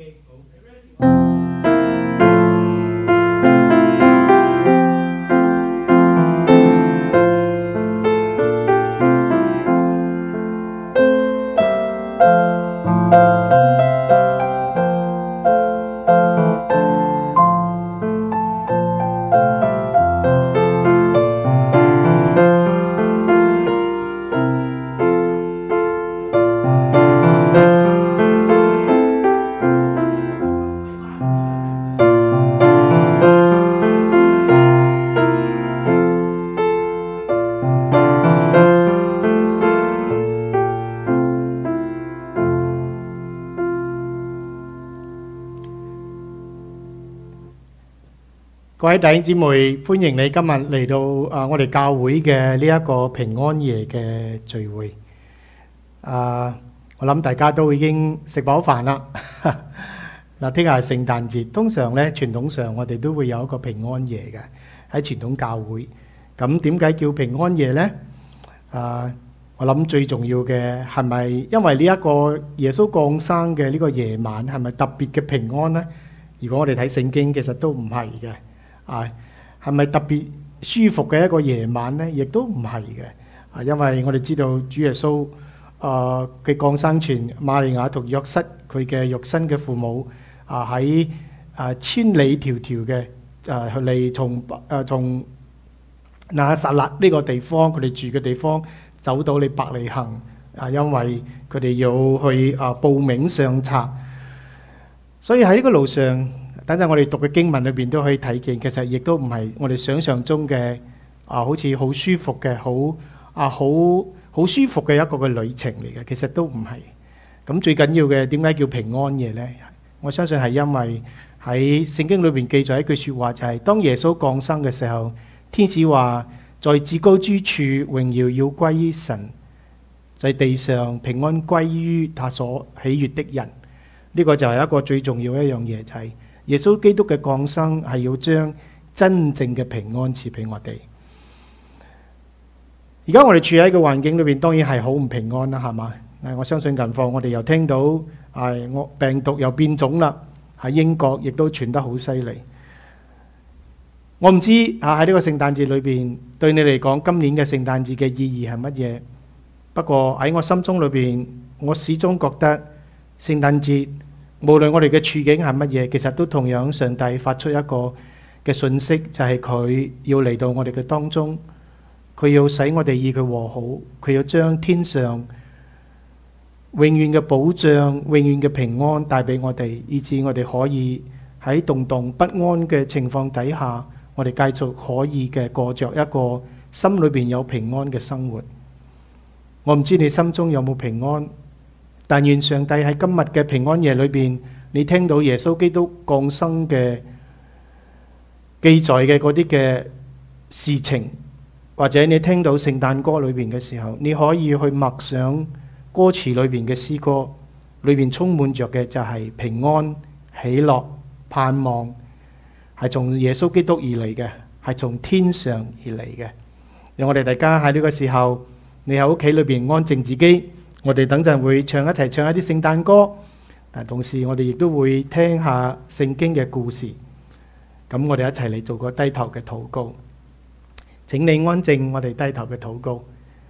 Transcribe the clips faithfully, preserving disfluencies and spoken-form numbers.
各位弟兄姊妹，歡迎你今日嚟到啊！我哋教會嘅呢一個平安夜嘅聚會。啊，我諗大家都已經食飽飯啦。嗱，聽日係聖誕節，通常咧傳統上我哋都會有一個平安夜嘅喺傳統教會。咁點解叫平安夜呢？啊，我諗最重要嘅係咪因為呢一個耶穌降生嘅呢個夜晚係咪特別嘅平安呢？如果我哋睇聖經，其實都唔係嘅。啊，係咪特別舒服嘅一個夜晚呢？亦都唔係嘅。啊，因為我哋知道主耶穌啊嘅降生前，瑪利亞同約瑟佢嘅肉身嘅父母啊喺啊千里迢迢嘅啊嚟從啊從拿撒勒呢個地方，佢哋住嘅地方走到你伯利恆啊，因為佢哋要去啊報名上冊，所以喺呢個路上。等陣我哋讀嘅經文裏邊都可以睇見，其實亦都唔係我哋想象中嘅啊，好似好舒服嘅，好啊，好好舒服嘅一個嘅旅程嚟嘅。其實都唔係。咁最緊要嘅點解叫平安夜呢？我相信係因為喺聖經裏邊記載一句説話，就係當耶穌降生嘅時候，天使話在至高之處榮耀要歸於神，在地上平安歸於他所喜悅的人。呢個就係一個最重要一樣嘢，就係。耶穌基督嘅降生係要將真正嘅平安賜俾我哋。而家我哋處喺個環境裏邊，當然係好唔平安啦，係嘛？我相信近況我哋又聽到係我病毒又變種啦，喺英國亦都傳得好犀利。我唔知啊喺呢個聖誕節裏邊，對你嚟講今年嘅聖誕節嘅意義係乜嘢？不過喺我心中裏邊，我始終覺得聖誕節。無論我哋嘅處境係乜嘢，其實都同樣上帝發出一個嘅訊息，就係佢要嚟到我哋嘅當中，佢要使我哋與佢和好，佢要將天上永遠嘅保障、永遠嘅平安帶俾我哋，以致我哋可以喺動盪不安嘅情況底下，我哋繼續可以嘅過着一個心裏邊有平安嘅生活。我唔知你心中有冇平安？但願上帝喺今日嘅平安夜裏邊，你聽到耶穌基督降生嘅記載嘅嗰啲嘅事情，或者你聽到聖誕歌裏邊嘅時候，你可以去默想歌詞裏邊嘅詩歌，裏邊充滿着嘅就係平安、喜樂、盼望，係從耶穌基督而嚟嘅，係從天上而嚟嘅。讓我哋大家喺呢個時候，你喺屋企裏邊安靜自己。我哋等陣會唱一齊唱一啲聖誕歌，但同時我哋亦都會聽下聖經嘅故事。咁我哋一齊嚟做個低頭嘅禱告。請你安靜，我哋低頭嘅禱告。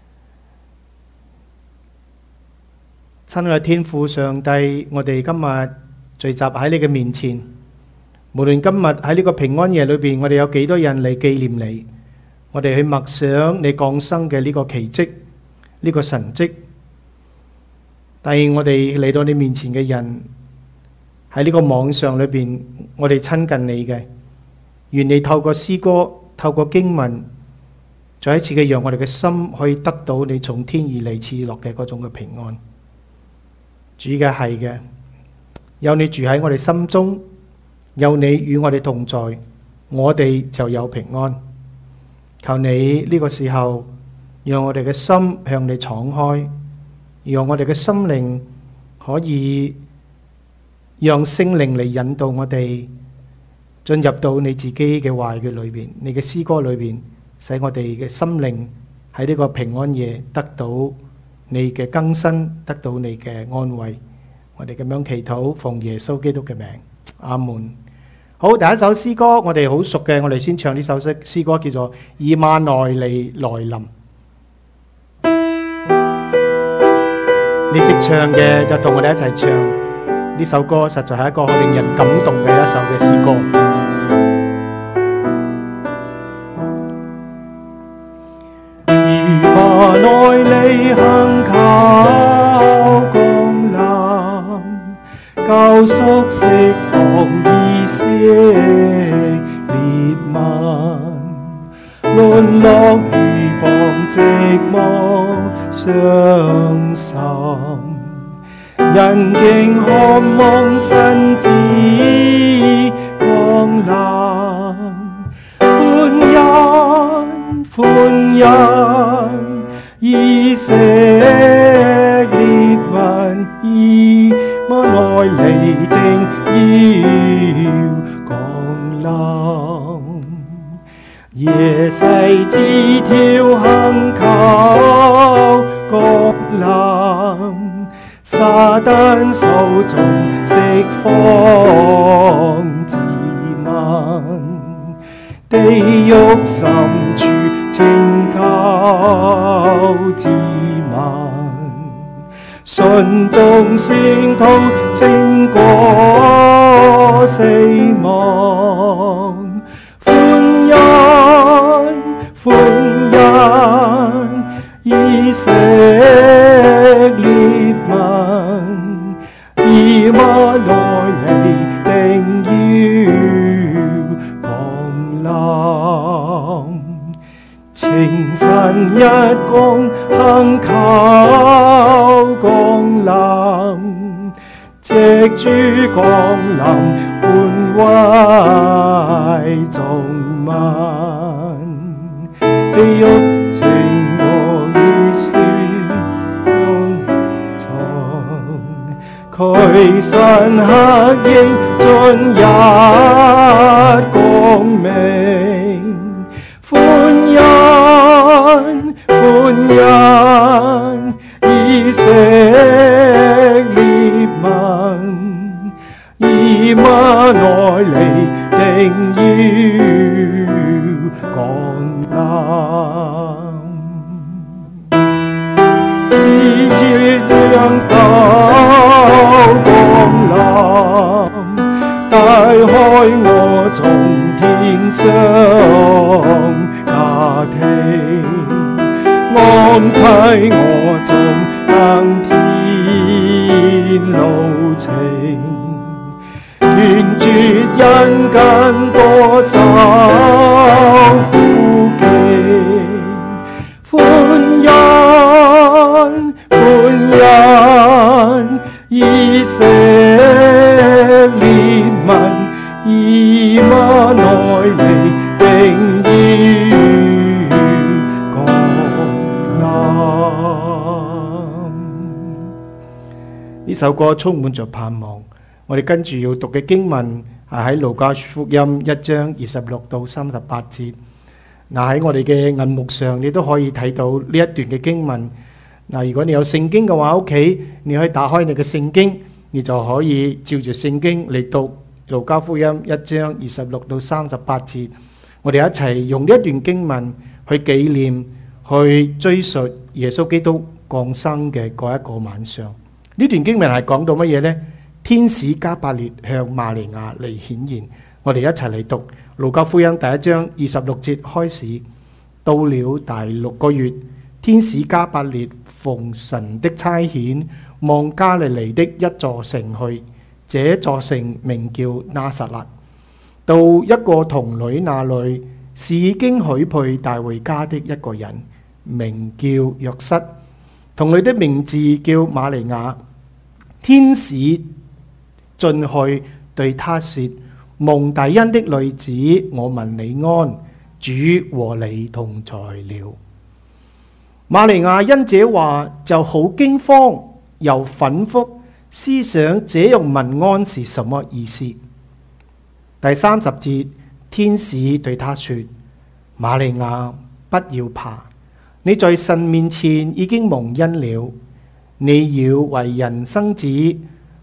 親愛天父上帝，我哋今日聚集喺你嘅面前，無論今日喺呢個平安夜裏邊，我哋有幾多人嚟紀念你，我哋去默想你降生嘅呢個奇蹟，呢個神蹟。但係我哋嚟到你面前嘅人喺呢個網上裏邊，我哋親近你嘅，願你透過詩歌、透過經文，再一次嘅讓我哋嘅心可以得到你從天而嚟賜落嘅嗰種嘅平安。主嘅係嘅，有你住喺我哋心中，有你與我哋同在，我哋就有平安。求你呢個時候，讓我哋嘅心向你敞開。讓我哋嘅心靈可以讓聖靈嚟引導我哋進入到你自己嘅話語裏邊，你嘅詩歌裏邊，使我哋嘅心靈喺呢個平安夜得到你嘅更新，得到你嘅安慰。 我哋咁樣祈禱，奉耶穌基督嘅名，阿門。好，第一首詩歌我哋好熟嘅，我哋先唱呢首詩詩歌，叫做《以馬內利來臨》。你識唱嘅就同我哋一齊唱呢首歌，實在係一個令人感動嘅一首嘅詩歌。以馬內利恆靠降臨，救贖釋放以色列民，淪落愚謗寂寞傷心，人竟渴望神子降臨，歡欣歡欣，以色列民以馬內利定要降臨，耶西之條恆靠降臨，撒旦手中釋放自民，地獄深處拯救自民，信眾聖徒勝過死亡，歡欣歡欣，以色列民以馬內利定要降臨，清晨日光恆靠降臨，藉主降臨歡慰眾民，地獄勝過於死驅散黑影進入光明，歡欣歡欣，以色列民以馬內利定要降臨，以月亮降臨，帶開我從天上家庭，安排我縱行天路程，願絕人間多受苦境，歡欣歡欣，以色列民以馬內利定要降臨。呢首歌充滿着盼望。我哋跟住要讀嘅經文係喺路加福音一章二十六到三十八節。嗱，喺我哋嘅銀幕上，你都可以睇到呢一段嘅經文。嗱，如果你有聖經嘅話，屋企你可以打開你嘅聖經，你就可以照住聖經嚟讀路加福音一章二十六到三十八節。我哋一齊用呢一段經文去紀念、去追溯耶穌基督降生嘅嗰一個晚上。呢段經文係講到乜嘢呢？天使加百列向瑪利亞嚟顯現。我哋一齊嚟讀路加福音第一章二十六節開始。到了第六個月，天使加百列奉神的差遣，往加利利的一座城去，這座城名叫拿撒勒。到一個童女那裏，是已經許配大衛家的一個人，名叫約瑟。童女的名字叫瑪利亞。天使進去對他說：蒙大恩的女子，我問你安，主和你同在了。瑪利亞因這話就好驚慌，又反覆思想這樣問安是什麼意思。第三十節，天使對他說：瑪利亞，不要怕，你在神面前已經蒙恩了，你要為人生子，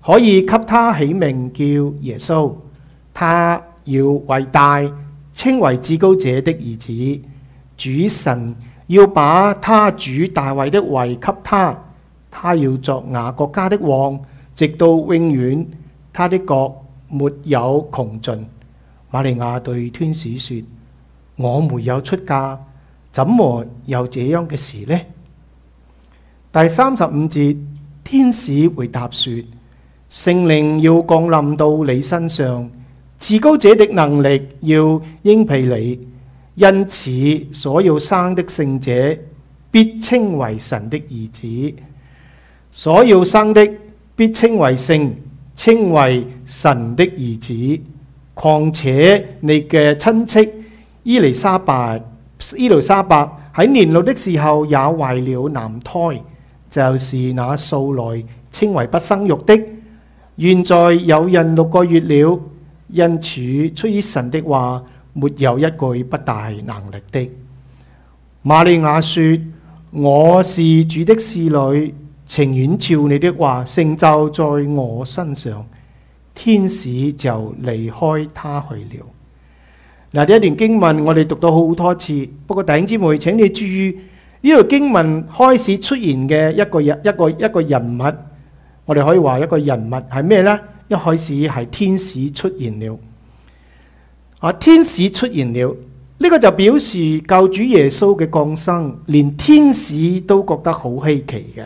可以給他起名叫耶穌，他要為大，稱為至高者的兒子。主神要把他主大衛的位給他，他要作雅各家的王，直到永遠，他的國沒有窮盡。瑪利亞對天使說：我沒有出嫁，怎麼有這樣嘅事呢？第三十五節，天使回答說：聖靈要降臨到你身上，至高者的能力要應庇你，因此所要生的聖者必稱為神的兒子。所要生的必稱為聖，稱為神的兒子。況且你嘅親戚伊麗莎白，伊麗莎白喺年老的時候也懷了男胎，就是那素來稱為不生育的，現在有孕六個月了。因此出於神的話，沒有一句不大能力的。瑪利亞說：我是主的使女，情願照你的話成就在我身上。天使就離開他去了。嗱，呢一段經文我哋讀到好多次，不過弟兄姊妹，請你注意呢條經文開始出現嘅一個人一個一個人物，我哋可以話一個人物係咩呢？一開始係天使出現了。啊，天使出現了，呢個就表示救主耶穌嘅降生，連天使都覺得好稀奇嘅。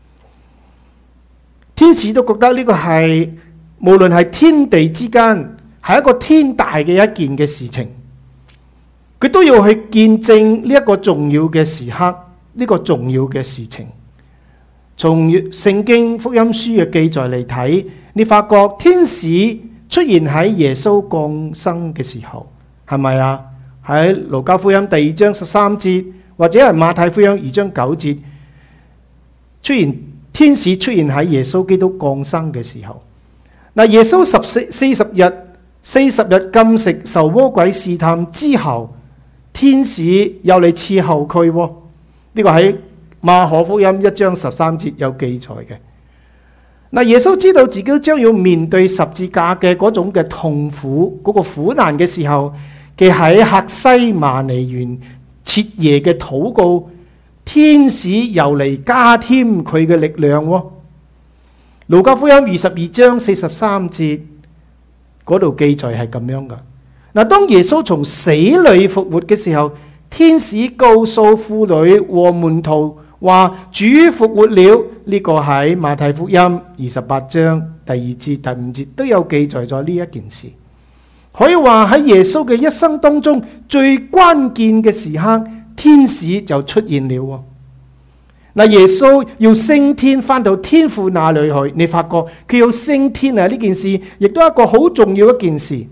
天使都覺得呢個係無論係天地之間，係一個天大嘅一件嘅事情，佢都要去見證呢一個重要嘅時刻，呢個重要嘅事情。從聖經福音書嘅記載嚟睇，你發覺天使出現喺耶穌降生嘅時候，係咪啊？喺路加福音第二章十三節，或者係馬太福音二章九節，出現天使出現喺耶穌基督降生嘅時候。嗱，耶穌十四四十日四十日禁食受魔鬼試探之後，天使又嚟伺候佢。呢個喺馬可福音一章十三節有記載嘅。嗱，耶穌知道自己將要面對十字架嘅嗰種嘅痛苦，嗰個苦難嘅時候，佢喺客西馬尼園徹夜嘅禱告，天使又嚟加添佢嘅力量。路加福音二十二章四十三節嗰度記載係咁樣噶。嗱，當耶穌從死裏復活嘅時候，天使告訴婦女和門徒話主復活了。呢個喺馬太福音二十八章第二至第五節都有記載咗呢一件事。可以話喺耶穌嘅一生當中最關鍵嘅時刻，天使就出現了。嗱，耶穌要升天翻到天父那裏去，你發覺佢要升天啊！呢件事亦都係一個好重要一件事。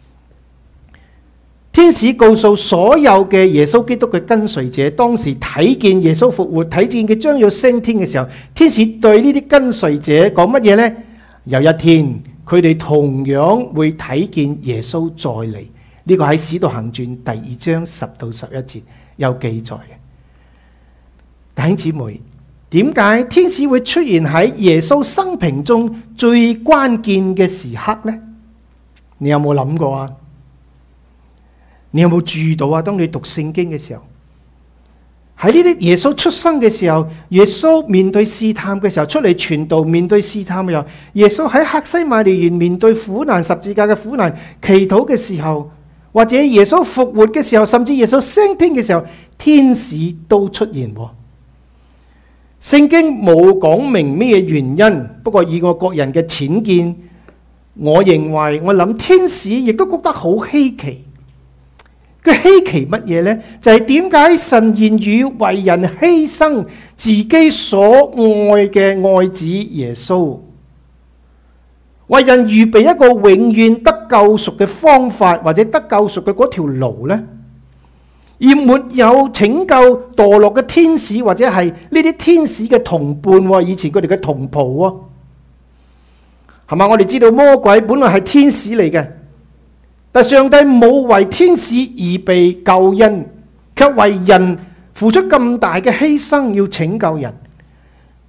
天使告訴所有嘅耶穌基督嘅跟隨者，當時睇見耶穌復活，睇見佢將要升天嘅時候，天使對呢啲跟隨者講乜嘢呢？有一天佢哋同樣會睇見耶穌再嚟。呢、這個喺使徒行傳第二章十到十一節有記載嘅。弟兄姊妹，點解天使會出現喺耶穌生平中最關鍵嘅時刻呢？你有冇諗過啊？你有冇注意到啊？當你讀聖經嘅時候，喺呢啲耶穌出生嘅時候，耶穌面對試探嘅時候，出嚟傳道面對試探嘅時候，耶穌喺客西馬尼園面對苦難十字架嘅苦難祈禱嘅時候，或者耶穌復活嘅時候，甚至耶穌升天嘅時候，天使都出現。聖經冇講明咩原因，不過以我個人嘅淺見，我認為我諗天使亦都覺得好稀奇。佢稀奇乜嘢呢？就係點解神言語為人犧牲自己所愛嘅愛子耶穌，為人預備一個永遠得救贖嘅方法，或者得救贖嘅嗰條路呢？而沒有拯救墮落嘅天使，或者係呢啲天使嘅同伴，以前佢哋嘅同袍喎，係嘛？我哋知道魔鬼本來係天使嚟嘅，但上帝冇為天使而被救恩，卻為人付出咁大嘅犧牲，要拯救人。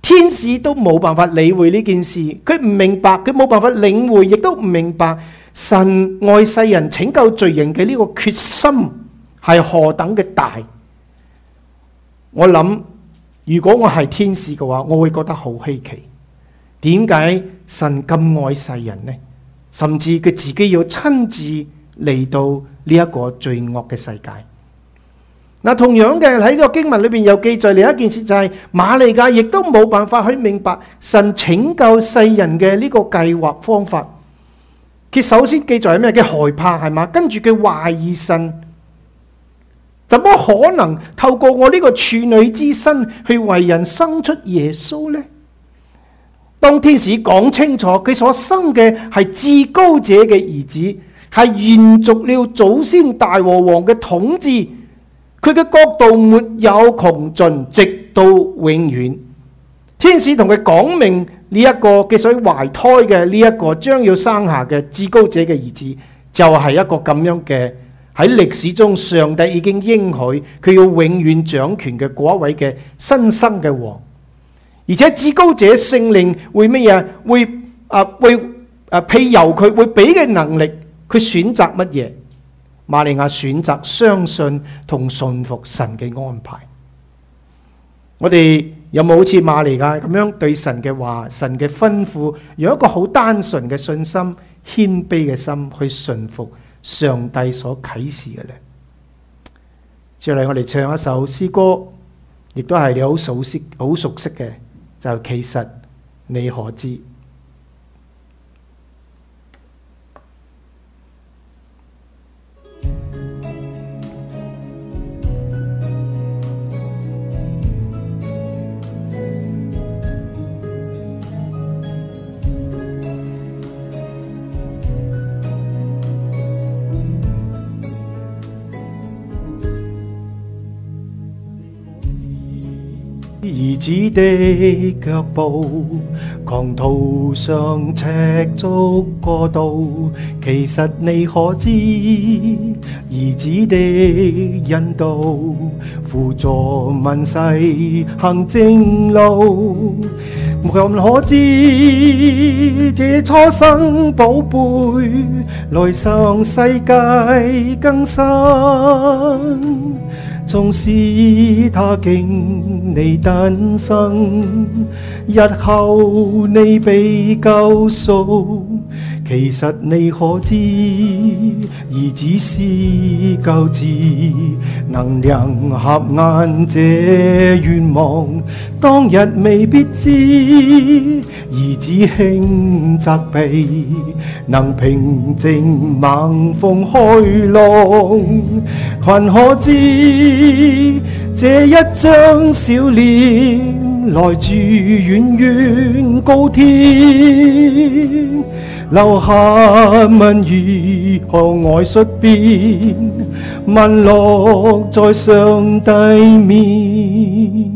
天使都冇辦法理會呢件事，佢唔明白，佢冇辦法領會，亦都唔明白神愛世人拯救罪人嘅呢個決心係何等嘅大。我諗如果我係天使嘅話，我會覺得好稀奇，點解神咁愛世人呢？甚至佢自己要親自嚟到呢一個罪惡嘅世界。嗱，同樣嘅喺呢個經文裏邊有記載另一件事，就係瑪利亞亦都冇辦法去明白神拯救世人嘅呢個計劃方法。佢首先記載係咩？佢害怕係嘛？跟住佢懷疑神，怎麼可能透過我呢個處女之身去為人生出耶穌呢？當天使講清楚佢所生嘅係至高者嘅兒子，係延續了祖先大和王嘅統治，佢嘅國度沒有窮盡，直到永遠。天使同佢講明呢一個嘅所懷胎嘅呢一個將要生下嘅至高者嘅兒子，就係一個咁樣嘅喺歷史中上帝已經應許佢要永遠掌權嘅嗰一位嘅新生嘅王。而且至高者聖靈會乜嘢？會啊會啊庇佑佢，會俾嘅能力，佢選擇乜嘢？瑪利亞選擇相信同信服神嘅安排。我哋有冇好似瑪利亞咁樣對神嘅話、神嘅吩咐，用一個好單純嘅信心、謙卑嘅心去信服上帝所啟示嘅呢？接下嚟我哋唱一首詩歌，亦都係你好熟悉、好熟悉嘅，就其實你可知。兒子的腳步，狂途上赤足過渡，其實你可知，兒子的引導，輔助萬世行正路。無人可知，這初生寶貝，來上世界更新。縱使他經你誕生，日後你被救贖，其實你可知，兒子是救子，能量合眼這願望，當日未必知，兒子輕責備，能平靜猛風開浪，還可知這一張笑臉來自遠遠高天，留下問如何愛率變，問落在上帝面。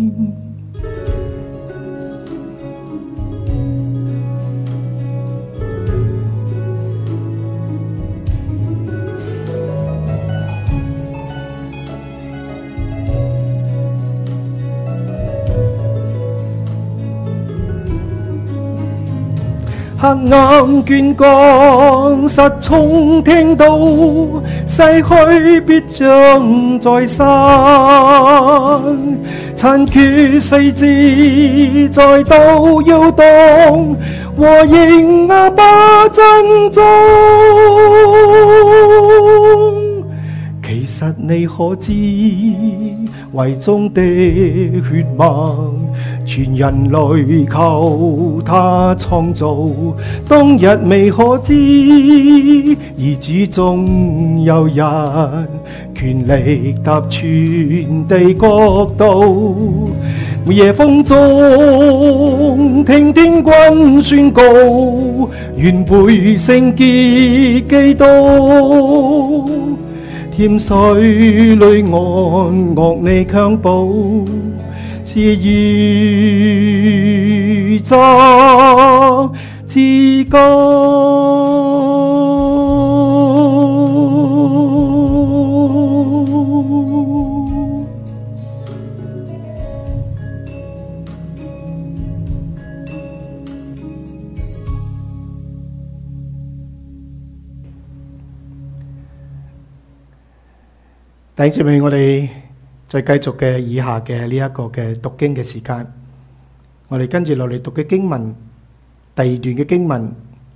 黑暗倦降，失聰聽到，逝去必將再生，殘缺細節再度搖動，和應阿爸珍重。其實你可知，懷中的血脈，全人類靠他創造。當日未可知，兒子中有人權力踏全地國度。夜風中聽天君宣告，願背聖潔基督。甜水裏安樂你襁褓，是宇宙至高。 弟兄姊妹，我哋再繼續嘅以下嘅呢一個嘅讀經嘅時間，我哋跟住落嚟讀嘅經文，第二段嘅經文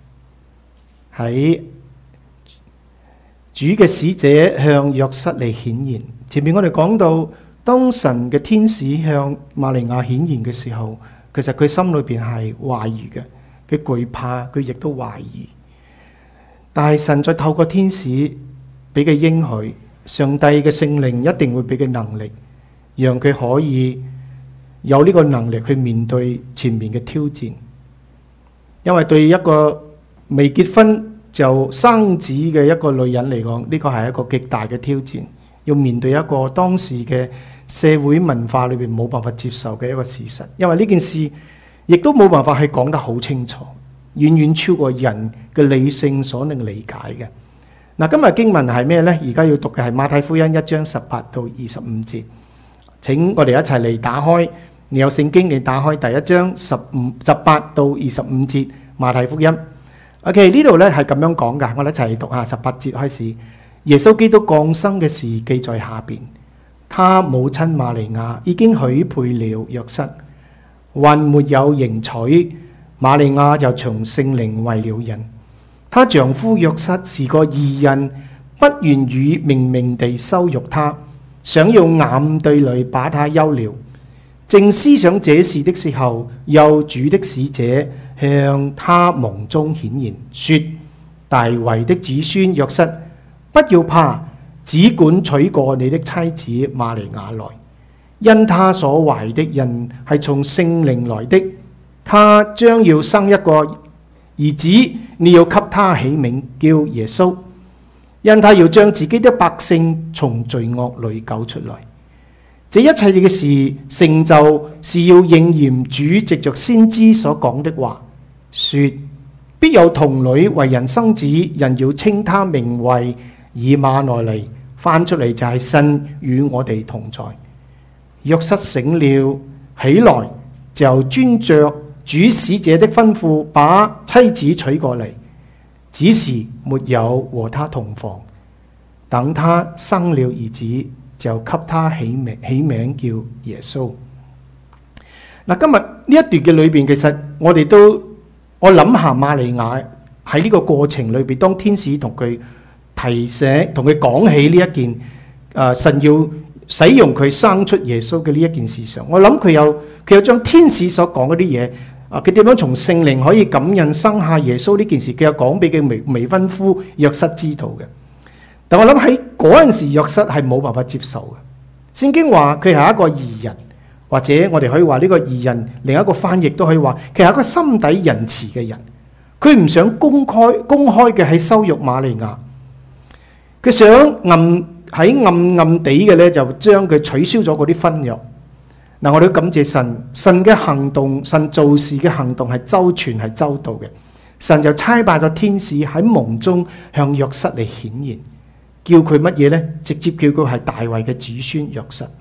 喺主嘅使者向約瑟嚟顯現。前面我哋講到，當神嘅天使向瑪利亞顯現嘅時候，其實佢心裏邊係懷疑嘅，佢懼怕，佢亦都懷疑。但係神再透過天使俾佢應許，上帝嘅聖靈一定會俾佢能力，讓佢可以有呢個能力去面對前面嘅挑戰。因為對一個未結婚就生子嘅一個女人嚟講，呢個係一個極大嘅挑戰，要面對一個當時嘅社會文化裏邊冇辦法接受嘅一個事實。因為呢件事亦都冇辦法係講得好清楚，遠遠超過人嘅理性所能理解嘅。嗱，今日經文係咩呢？而家要讀嘅係馬太福音一章十八到二十五節。請我哋一齊嚟打開，你有聖經，你打開第一章十五十八到二十五節馬太福音。OK， 呢度咧係咁樣講噶，我哋一齊讀下十八節開始。耶穌基督降生嘅事記在下邊。他母親瑪利亞已經許配了約瑟，還沒有迎娶，瑪利亞就從聖靈為了孕。她丈夫約瑟是個義人，不願意明明地羞辱她，想要暗地裏把她休了。正思想這事的時候，有主的使者向他夢中顯現，說：大衛的子孫約瑟，不要怕，只管娶過你的妻子瑪利亞來，因他所懷的孕係從聖靈來的。他將要生一個兒子，你要給他起名叫耶穌，因他要將自己的百姓從罪惡裏救出來。這一切嘅事成就是要應驗主藉着先知所講的話，說：必有童女為人生子，人要稱他名為以馬內利。翻出嚟就係神與我哋同在。約瑟醒了起來，就遵着主使者的吩咐，把妻子娶過嚟，只是沒有和他同房。等他生了兒子，就給他起名起名叫耶穌。嗱，今日呢一段嘅裏邊，其實我哋都我諗下瑪利亞喺呢個過程裏邊，當天使同佢提醒，同佢講起呢一件誒、呃、神要使用佢生出耶穌嘅呢一件事上，我諗佢有佢有將天使所講嗰啲嘢啊，佢點樣從聖靈可以感孕生下耶穌呢件事，佢有講俾佢未未婚夫約瑟知道嘅。但我諗喺嗰陣時，約瑟係冇辦法接受嘅。聖經話佢係一個義人，或者我哋可以話呢個義人，另一個翻譯都可以話，佢係一個心底仁慈嘅人。佢唔想公開公開嘅喺羞辱瑪利亞，佢想暗喺暗暗地嘅咧，就將佢取消咗嗰啲婚約。嗱，我哋都感謝神，神嘅行動，神做事嘅行動係周全係周到嘅。神就差派咗天使喺夢中向約瑟嚟顯現。叫佢乜嘢呢？直接叫佢係大衛嘅子孫約瑟。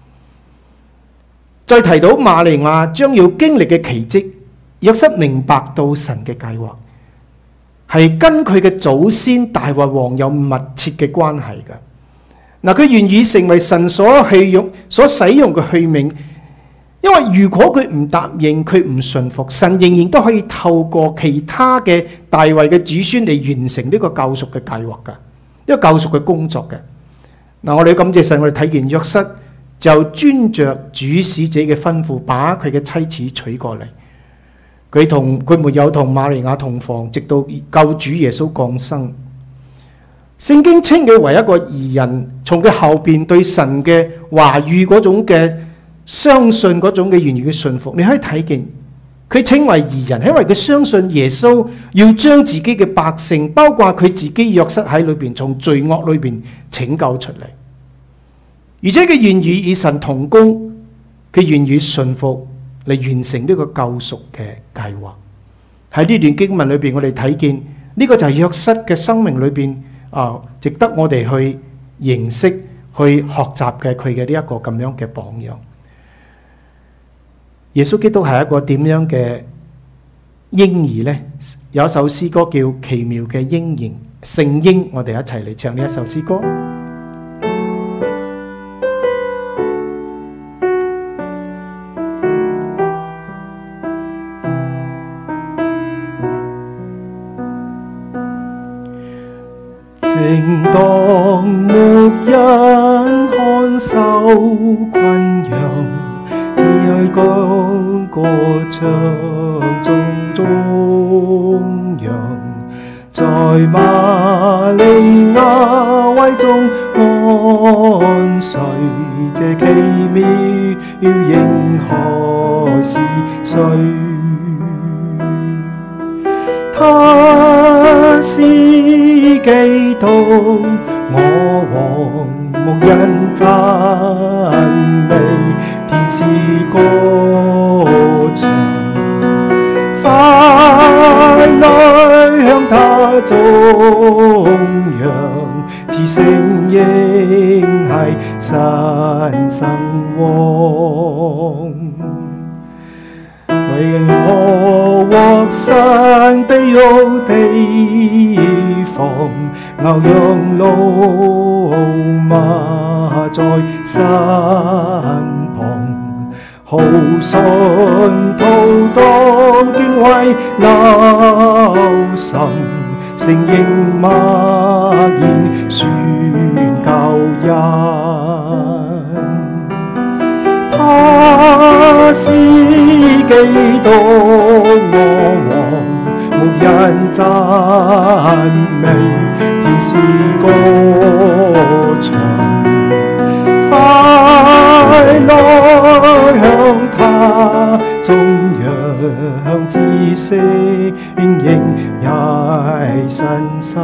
再提到瑪利亞將要經歷嘅奇蹟，約瑟明白到神嘅計劃係跟佢嘅祖先大衛王有密切嘅關係嘅。嗱，佢願意成為神所器用、所使用嘅器皿，因為如果佢唔答應，佢唔順服，神仍然都可以透過其他嘅大衛嘅子孫嚟完成呢個救贖嘅計劃噶。一個救贖嘅工作嘅。嗱，我哋感謝神，我哋睇見約瑟就遵着主使者嘅吩咐，把佢嘅妻子娶過嚟。佢同佢沒有同瑪利亞同房，直到救主耶穌降生。聖經稱佢為一個義人，從佢後邊對神嘅話語嗰種嘅相信，嗰種嘅願意嘅信服，你可以睇見佢稱為義人，因為佢相信耶穌要將自己嘅百姓，包括佢自己約瑟喺裏邊，從罪惡裏邊拯救出嚟，而且佢願意與神同工，佢願意信服嚟完成呢個救贖嘅計劃。喺呢段經文裏邊，我哋睇見呢個就係約瑟嘅生命裏邊啊，值得我哋去認識、去學習嘅佢嘅呢一個咁樣嘅榜樣。耶穌基督係一個點樣嘅嬰兒呢？有一首詩歌叫《奇妙嘅嬰兒聖嬰》，我哋一齊嚟唱呢一首詩歌。 正當牧人看守群羊，天愛高歌唱中中央，在瑪利亞懷中安睡，這奇妙嬰孩是誰？他是基督，我王牧人讚美，天使歌唱，快來向他頌揚，至聖嬰孩神生王。為我獲神庇佑地方，牛羊老馬在身旁，好信徒當敬畏留心，聖嬰默然宣教人。他是基督，我王牧人讚美，天使歌唱，快來向他頌揚，至聖嬰孩神生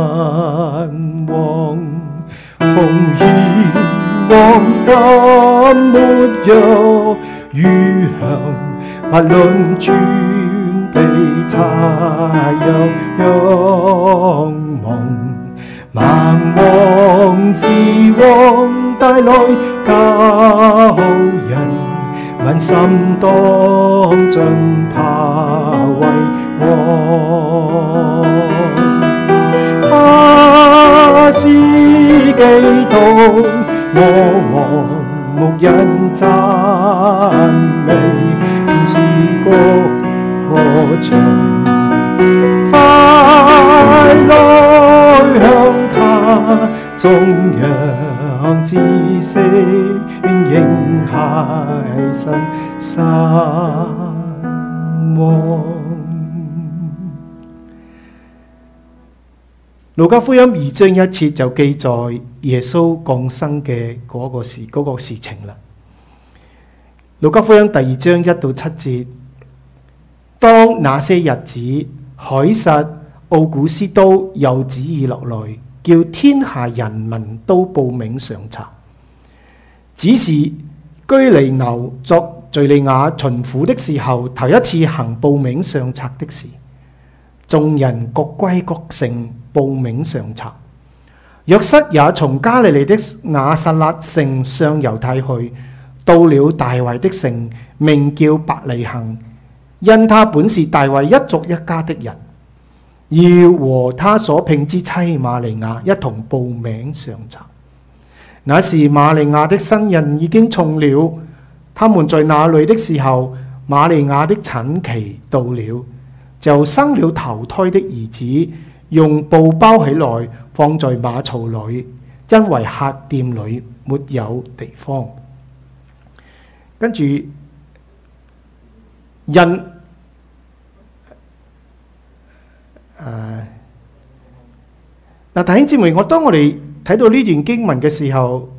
王，奉獻黃金沒有餘香，不論尊卑差樣仰望，萬王之王帶來救人，民心當盡他為王。他是基督，我王牧人讚美，天使歌唱，快來向他頌揚，至聖嬰孩神生王。路加福音二章一節就記載耶穌降生嘅嗰個事嗰、嗰個事情啦。路加福音第二章一到七節，當那些日子，凱撒奧古斯都又旨意落來，叫天下人民都報名上冊。只是居利牛作敘利亞巡撫的時候，頭一次行報名上冊的事，眾人各歸各城報名上冊。約瑟也從加利利的拿撒勒城上猶太去，到了大衛的城，名叫伯利恆，因他本是大衛一族一家的人，要和他所聘之妻瑪利亞一同報名上冊。那時瑪利亞的身孕已經重了，他們在那裏的時候，瑪利亞的產期到了，就生了頭胎的兒子，用布包起來，放在馬槽裏，因為客店裏沒有地方。跟住人誒嗱，弟兄姊妹，我當我哋睇到呢段經文嘅時候，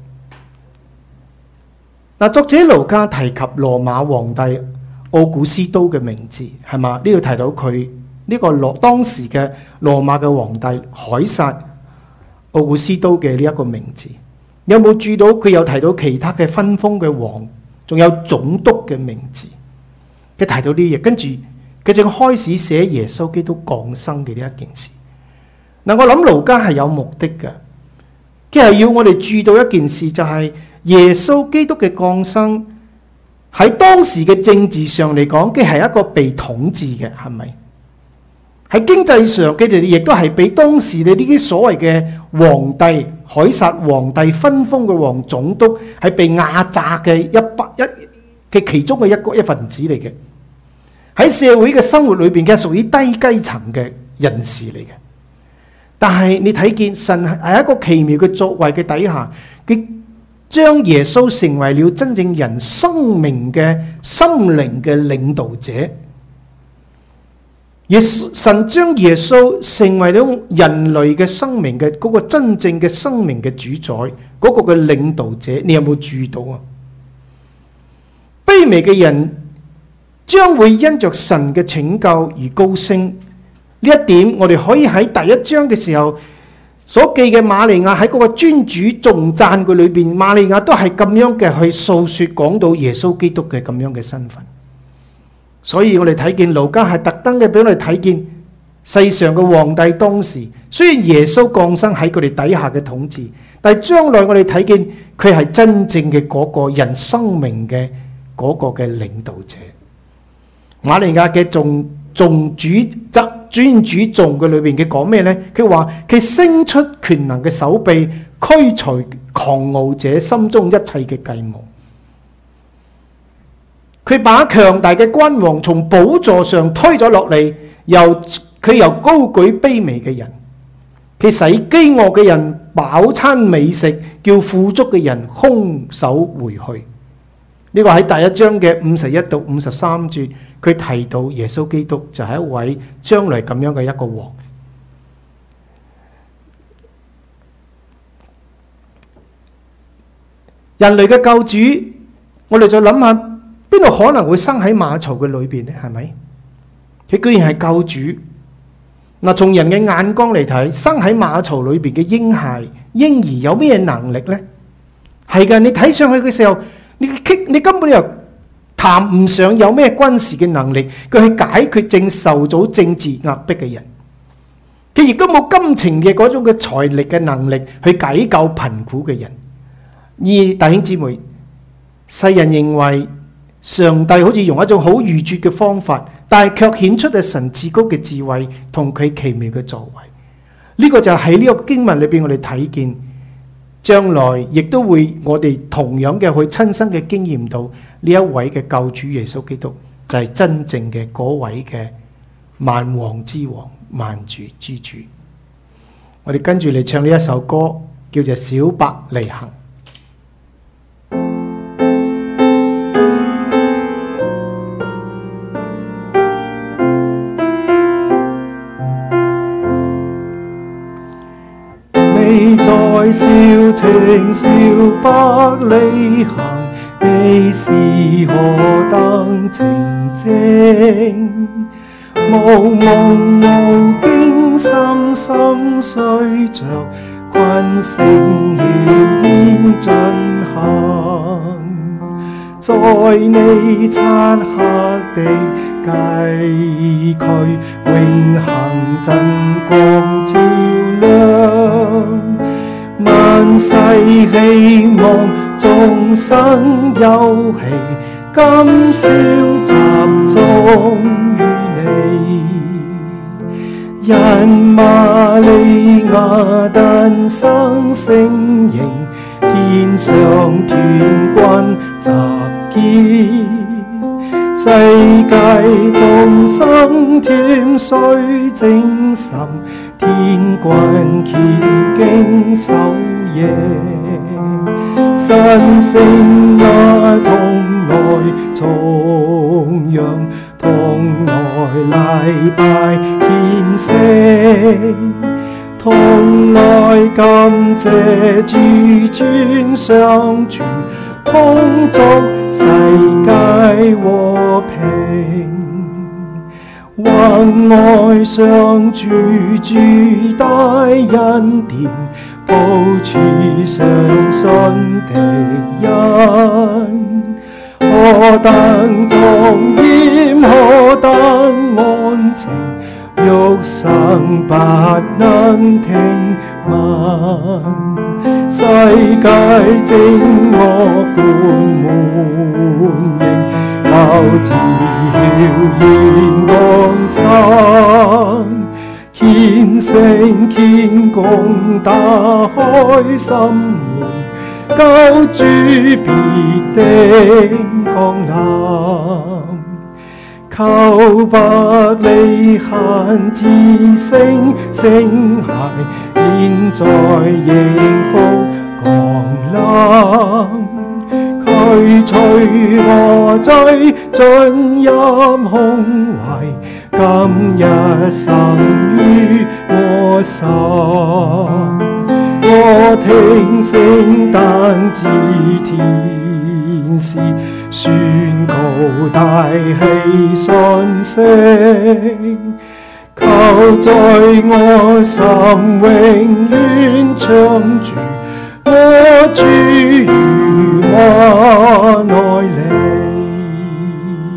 嗱，作者路加提及羅馬皇帝奧古斯都嘅名字，係嘛？呢度提到佢呢個羅當時嘅羅馬嘅皇帝凱撒奧古斯都嘅呢一個名字。有冇注意到佢有提到其他嘅分封嘅王，仲有總督嘅名字？佢提到啲嘢，跟住佢正開始寫耶穌基督降生嘅呢一件事。嗱，我諗路加係有目的嘅，佢係要我哋注意到一件事，就係耶穌基督嘅降生喺當時嘅政治上嚟講，佢係一個被統治嘅，係咪？喺經濟上，佢哋亦都係俾當時嘅呢啲所謂嘅皇帝、凱撒皇帝分封嘅王總督，係被壓榨嘅一百一嘅其中嘅一個一份子嚟嘅。喺社會嘅生活裏邊，佢係屬於低階層嘅人士嚟嘅。 但係你睇見神係一個奇妙嘅作為嘅底下，佢將耶穌成為了真正人生命嘅心靈嘅領導者。耶神將耶穌成為咗人類嘅生命嘅嗰個真正嘅生命嘅主宰，嗰個嘅領導者。你有冇注意到啊？卑微嘅人將會因着神嘅拯救而高升。呢一點我哋可以喺第一章嘅時候所記嘅瑪利亞喺嗰個尊主頌讚佢裏邊，瑪利亞都係咁樣嘅去訴說講到耶穌基督嘅咁樣嘅身份。所以我哋睇見路加係特登嘅俾我哋睇見世上嘅皇帝當時，雖然耶穌降生喺佢哋底下嘅統治，但係將來我哋睇見佢係真正嘅嗰個人生命嘅嗰個嘅領導者。瑪利亞嘅頌頌主則尊主頌嘅裏邊，佢講咩呢？佢話佢伸出權能嘅手臂，驅除狂傲者心中一切嘅計謀。佢把強大嘅君王從寶座上推咗落嚟，由佢由高舉卑微嘅人，佢使飢餓嘅人飽餐美食，叫富足嘅人空手回去。呢個喺第一章嘅五十一到五十三節，佢提到耶穌基督就係一位將來咁樣嘅一個王。人類嘅救主，我哋就諗下邊度可能會生喺馬槽嘅裏邊呢？係咪？佢居然係救主。嗱，從人嘅眼光嚟睇，生喺馬槽裏邊嘅嬰孩、嬰兒有咩能力呢？係㗎，你睇上去嘅時候，你你根本又談唔上有咩軍事嘅能力，佢去解決正受到政治壓迫嘅人。佢亦都冇金錢嘅嗰種嘅財力嘅能力去解救貧苦嘅人。而弟兄姊妹，世人認為上帝好似用一種好愚拙嘅方法，但係卻顯出咗神至高嘅智慧同佢奇妙嘅作為。呢、這個就喺呢個經文裏邊，我哋睇見將來亦都會我哋同樣嘅去親身嘅經驗到呢一位嘅救主耶穌基督就係真正嘅嗰位嘅萬王之王、萬主之主。我哋跟住嚟唱呢一首歌，叫做《小伯利恆》。在少情小伯利恆，你是何等清靜，無夢無驚心心碎着群星曉煙進行，在你漆黑的街區，永恆真光照亮。萬世希望，眾生憂喜，今宵集中於你。因瑪利亞誕生聲迎，天上團軍集結，世界眾生團遂精神。天君虔敬守夜，神聖啊，同來頌揚，同來禮拜獻聖，同來感謝主尊上主，同祝世界和平。宏愛上主主大恩典，報處上信敵人。何等莊嚴，何等安靜，肉身不能聽聞。世界正樂觀滿盈，報知曉煙光生，虔誠虔恭打開心門，救主必定降臨。 求伯利恆之星星孩，現在應福降臨，驅除我罪，進入胸懷，今日生於我心。我聽聖誕節天使宣告大喜訊息，求在我心永遠唱住我主與我愛你。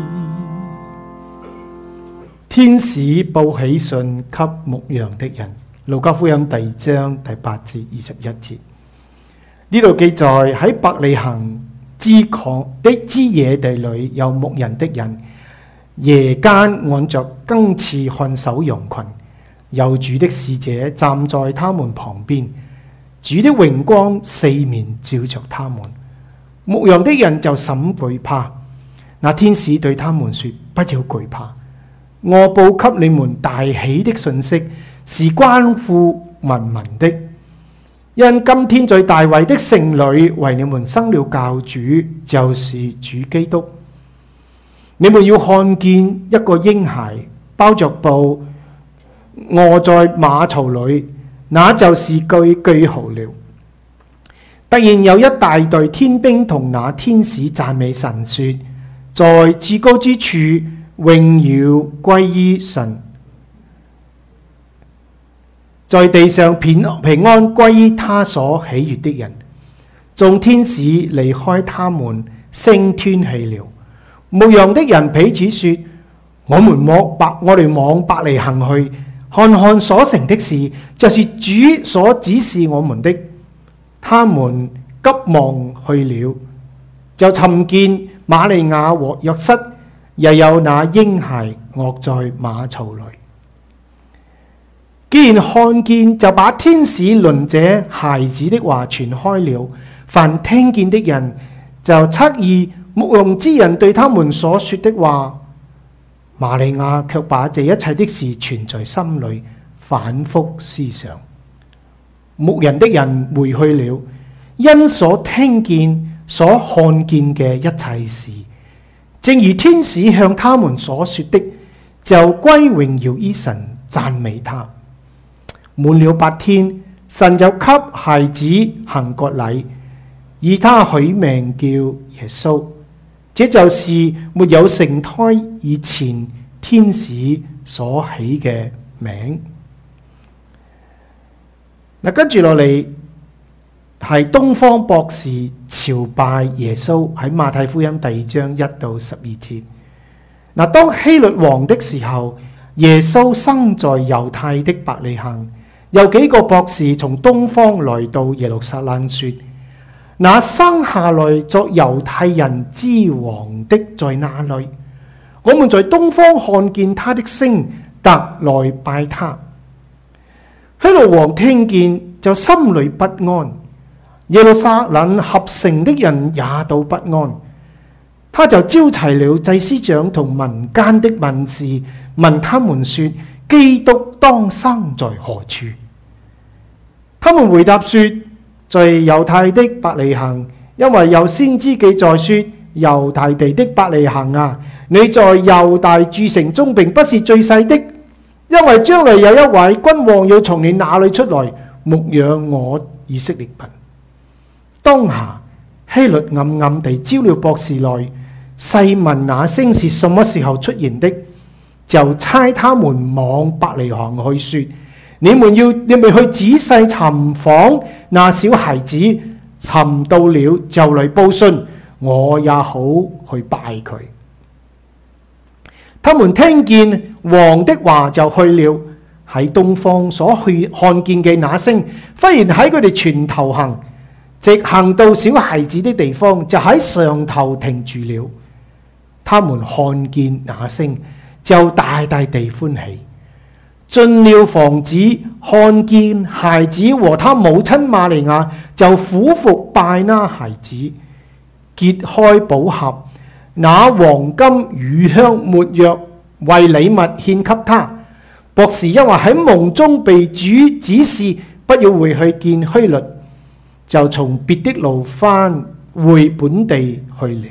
天使報喜訊給牧羊的人。路加福音第二章第八至二十一節，呢度記載喺伯利恆之曠的之野地裏，有牧人的人夜間按着更次看守羊群，有主的使者站在他們旁邊，主的榮光四面照着他們，牧羊的人就甚懼怕。那天使對他們說：不要懼怕，我報給你們大喜的信息，是關乎萬民的，因今天在大衛的城裏為你們生了教主，就是主基督。你們要看見一個嬰孩包着布臥在馬槽裏，那就是句句號了。突然有一大隊天兵同那天使讚美神說：在至高之處榮耀歸於神，在地上平平安歸於他所喜悅的人。眾天使離開他們，升天去了。牧羊的人彼此說：我們往伯我哋往伯利恆去，看看所成的事，就是主所指示我們的。他們急忙去了，就尋見瑪利亞和約瑟，又有那嬰孩臥在馬槽裏。既然看見，就把天使論這孩子的話傳開了。凡聽見的人就側耳牧羊之人對他們所說的話。瑪利亞卻把這一切的事存在心裏，反覆思想。牧人的人回去了，因所聽見、所看見嘅一切事，正如天使向他們所說的，就歸榮耀於神，讚美他。滿了八天，神就給孩子行割禮，以他許名叫耶穌。這就是沒有成胎以前天使所起嘅名。嗱，跟住落嚟係東方博士朝拜耶穌，喺馬太福音第二章一到十二節。嗱，當希律王的時候，耶穌生在猶太的伯利恆。有幾個博士從東方來到耶路撒冷，說：那生下來作猶太人之王的在哪裏？我們在東方看見他的星，特來拜他。希律王聽見就心裏不安，耶路撒冷合城的人也都不安。他就招齊了祭司長同民間的文士，問他們說：基督當生在何處？他們回答說：在猶太的伯利恆，因為有先知記載說：猶大地的伯利恆啊，你在猶大諸城中並不是最細的，因為將來有一位君王要從你那裏出來，牧養我以色列民。當下希律暗暗地招了博士來，細問那星是什麼時候出現的，就差他們往伯利恆去說：你們要你們去仔細尋訪那小孩子，尋到了就嚟報信，我也好去拜佢。他們聽見王的話就去了，喺東方所去看見嘅那星，忽然喺佢哋前頭行，直行到小孩子的地方，就喺上頭停住了。他們看見那星，就大大地歡喜。進了房子，看見孩子和他母親瑪利亞，就俯伏拜那孩子，揭開寶盒， 拿黃金、乳香、沒藥為禮物獻給他。博士因為喺夢中被主指示不要回去見希律，就從別的路返回本地去了。